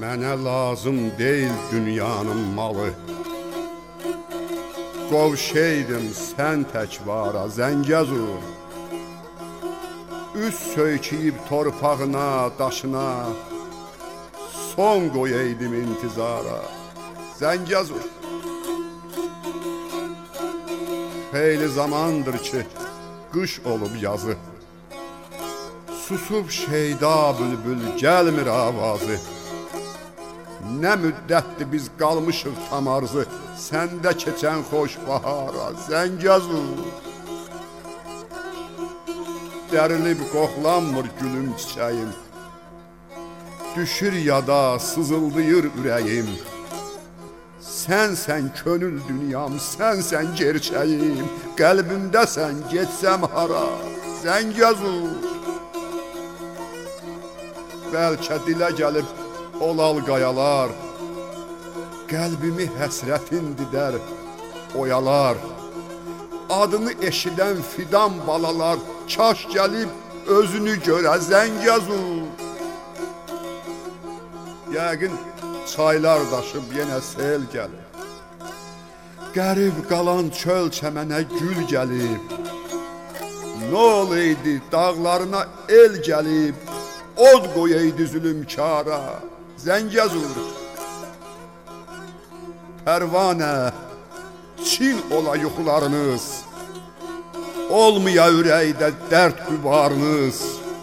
Mənə lazım deyil dünyanın malı. Qovşeydim sən tək vara Zəngəzur. Üz söykəyib torpağına, daşına, son qoyaydım intizara Zəngəzur. Xeyli zamandır ki qış olub yazı, susub şeyda bülbül gəlmir avazı. Nə müddətdir biz qalmışıq tam arzı, səndə keçən xoş bahara Zəngəzur. Dərilib qoxlanmır gülüm çiçəyim, düşür yada sızıldayır ürəyim. Sənsən könül dünyam, sənsən gerçəyim, qəlbimdəsən getsəm hara Zəngəzur. Bəlkə dilə gəlib olal qayalar, qəlbimi həsrətin didər oyalar. Adını eşidən fidan balalar, kaş gəlib özünü görə Zəngəzur. Yəqin çaylar daşıb yenə sel gəlib, qərib qalan çöl çəmənə gül gəlib. Nə olaydı dağlarına el gəlib, od qoyaydı zülümkara Zəngəzur. Pərvanə, çin ola yuxularınız, olmaya ürəkdə dərd qübarınız.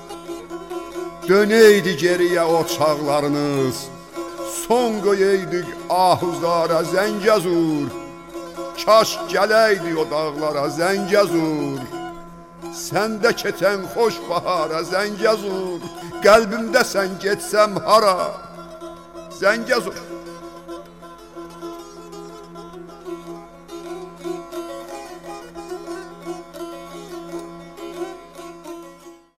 Dönəydi geriyə o çağlarınız, son qoyaydık ahuzlara Zəngəzur. Kaş gələydi o dağlara Zəngəzur. Səndə keçən xoş bahara Zəngəzur, qəlbimdəsən getsəm hara Zəngəzur.